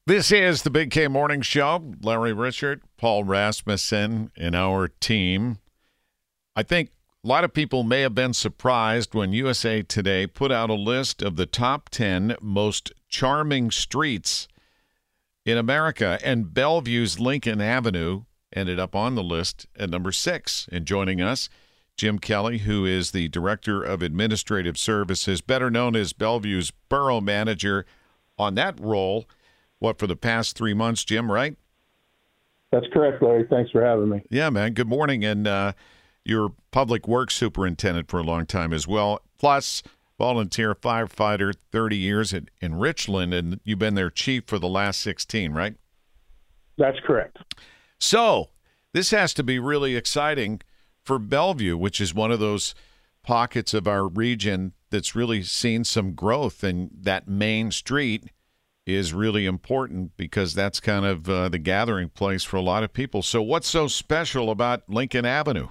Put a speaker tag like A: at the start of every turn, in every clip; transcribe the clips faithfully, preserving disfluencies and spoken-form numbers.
A: This is the Big K Morning Show. Larry Richert, Paul Rasmussen, and our team. I think a lot of people may have been surprised when U S A Today put out a list of the top ten most charming streets in America, and Bellevue's Lincoln Avenue ended up on the list at number six. And joining us, Jim Kelly, who is the Director of Administrative Services, better known as Bellevue's Borough Manager, on that role. What, for the past three months, Jim, right?
B: That's correct, Larry. Thanks for having me.
A: Yeah, man. Good morning. And uh, you're public works superintendent for a long time as well, plus volunteer firefighter, thirty years in, in Richland, and you've been their chief for the last sixteen, right?
B: That's correct.
A: So this has to be really exciting for Bellevue, which is one of those pockets of our region that's really seen some growth, and that main street is really important because that's kind of uh, the gathering place for a lot of people. So what's so special about Lincoln Avenue?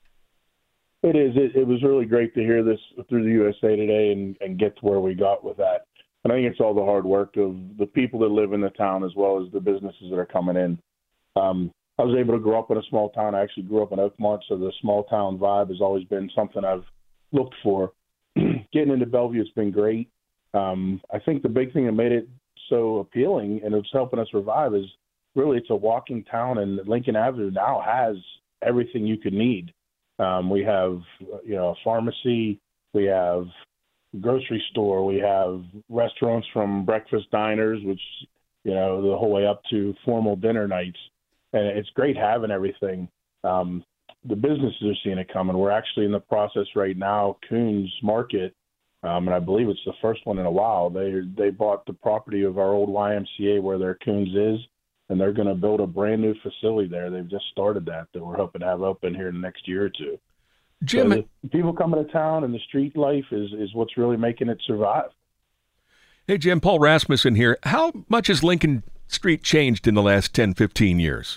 B: It is. It, it was really great to hear this through the U S A Today and, and get to where we got with that. And I think it's all the hard work of the people that live in the town as well as the businesses that are coming in. Um, I was able to grow up in a small town. I actually grew up in Oakmont, so the small town vibe has always been something I've looked for. Getting into Bellevue, it's been great. Um, I think the big thing that made it so appealing and it's helping us revive is really it's a walking town, and Lincoln Avenue now has everything you could need. Um, we have, you know, a pharmacy, we have a grocery store, we have restaurants from breakfast diners, which, you know, the whole way up to formal dinner nights. And it's great having everything. Um, the businesses are seeing it coming. We're actually in the process right now, Coons Market, Um, and I believe it's the first one in a while. They they bought the property of our old Y M C A where their Coons is, and they're going to build a brand new facility there. They've just started that that we're hoping to have open here in the next year or two.
A: Jim,
B: so the people coming to town and the street life is is what's really making it survive.
C: Hey, Jim, Paul Rasmussen here. How much has Lincoln Street changed in the last ten, fifteen years?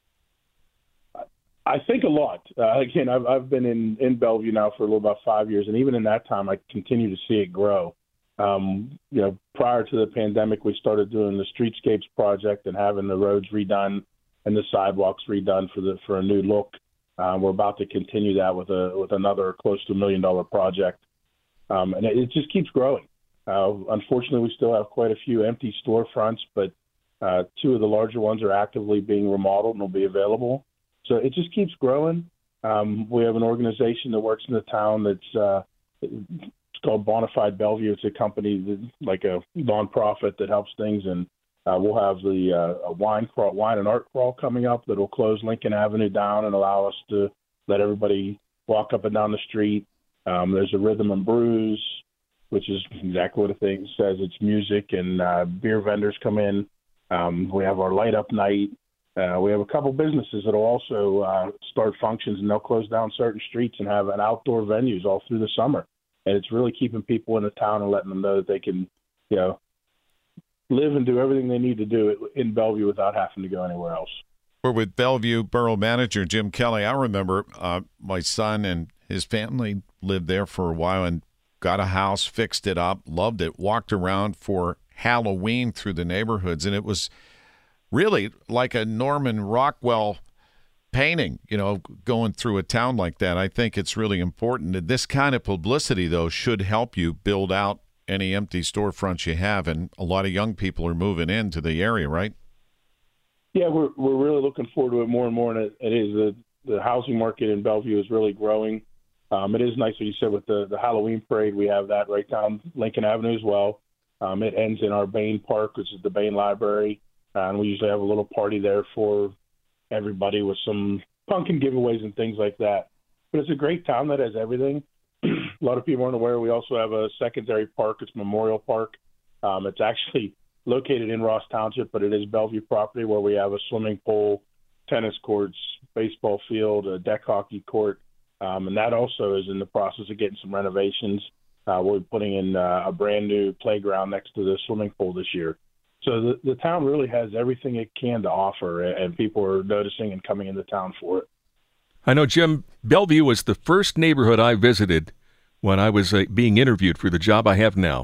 B: I think a lot. Uh, again, I've I've been in, in Bellevue now for a little about five years, and even in that time, I continue to see it grow. Um, you know, prior to the pandemic, we started doing the Streetscapes project and having the roads redone and the sidewalks redone for the for a new look. Uh, we're about to continue that with a with another close to a million dollar project, um, and it, it just keeps growing. Uh, unfortunately, we still have quite a few empty storefronts, but uh, two of the larger ones are actively being remodeled and will be available. So it just keeps growing. Um, we have an organization that works in the town that's uh, it's called Bonafide Bellevue. It's a company that, like a nonprofit that helps things, and uh, we'll have the uh, a wine crawl, wine and art crawl coming up that will close Lincoln Avenue down and allow us to let everybody walk up and down the street. Um, there's a Rhythm and Brews, which is exactly what the thing says. It's music and uh, beer vendors come in. Um, we have our light up night. Uh, we have a couple businesses that will also uh, start functions, and they'll close down certain streets and have an outdoor venues all through the summer. And it's really keeping people in the town and letting them know that they can, you know, live and do everything they need to do in Bellevue without having to go anywhere else.
A: We're with Bellevue Borough Manager Jim Kelly. I remember uh, my son and his family lived there for a while and got a house, fixed it up, loved it, walked around for Halloween through the neighborhoods, and it was really like a Norman Rockwell painting, you know, going through a town like that. I think it's really important. This kind of publicity, though, should help you build out any empty storefronts you have, and a lot of young people are moving into the area, right?
B: Yeah, we're we're really looking forward to it more and more, and it, it is. The, the housing market in Bellevue is really growing. Um, it is nice, like you said, with the, the Halloween parade. We have that right down Lincoln Avenue as well. Um, it ends in our Bain Park, which is the Bain Library. Uh, and we usually have a little party there for everybody with some pumpkin giveaways and things like that. But it's a great town that has everything. A lot of people aren't aware. We also have a secondary park. It's Memorial Park. Um, it's actually located in Ross Township, but it is Bellevue property where we have a swimming pool, tennis courts, baseball field, a deck hockey court. Um, and that also is in the process of getting some renovations. Uh, we're putting in uh, a brand new playground next to the swimming pool this year. So the, the town really has everything it can to offer, and people are noticing and coming into town for it.
C: I know, Jim, Bellevue was the first neighborhood I visited when I was uh, being interviewed for the job I have now.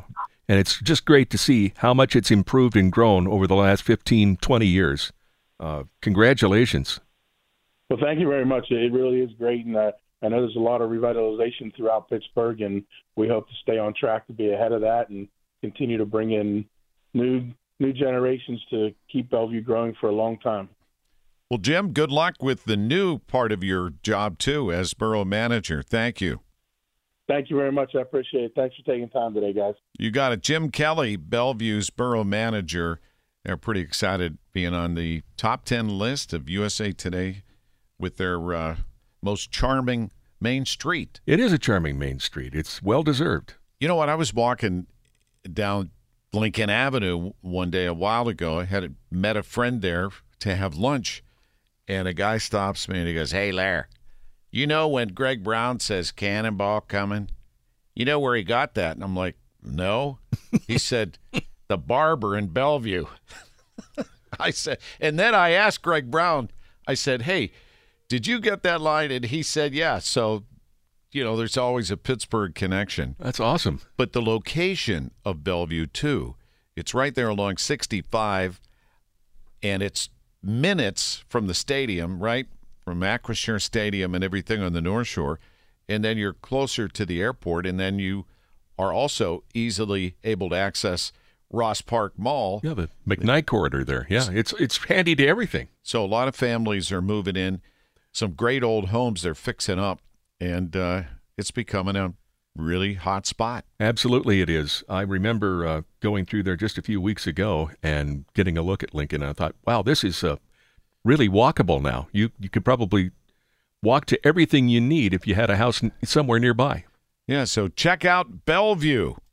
C: And it's just great to see how much it's improved and grown over the last fifteen, twenty years. Uh, congratulations.
B: Well, thank you very much. It really is great, and uh, I know there's a lot of revitalization throughout Pittsburgh, and we hope to stay on track to be ahead of that and continue to bring in new new generations to keep Bellevue growing for a long time.
A: Well, Jim, good luck with the new part of your job, too, as borough manager. Thank you.
B: Thank you very much. I appreciate it. Thanks for taking time today, guys.
A: You got it. Jim Kelly, Bellevue's borough manager. They're pretty excited being on the top ten list of U S A Today with their uh, most charming main street.
C: It is a charming main street. It's well-deserved.
A: You know what? I was walking down Lincoln Avenue one day a while ago. I had met a friend there to have lunch, and a guy stops me and he goes, "Hey, Larry, you know when Greg Brown says cannonball coming, you know where he got that?" And I'm like, "No." He said, "The barber in Bellevue." I said, and then I asked Greg Brown, I said, "Hey, did you get that line?" And he said, "Yeah." So, you know, there's always a Pittsburgh connection.
C: That's awesome.
A: But the location of Bellevue, too, it's right there along sixty-five, and it's minutes from the stadium, right? From Acrisure Stadium and everything on the North Shore. And then you're closer to the airport, and then you are also easily able to access Ross Park Mall.
C: Yeah, the McKnight corridor there. Yeah, it's it's handy to everything.
A: So a lot of families are moving in. Some great old homes they're fixing up, and uh, it's becoming a really hot spot.
C: Absolutely it is. I remember uh, going through there just a few weeks ago and getting a look at Lincoln, and I thought, wow, this is uh, really walkable now. You you could probably walk to everything you need if you had a house n- somewhere nearby.
A: Yeah, so check out Bellevue.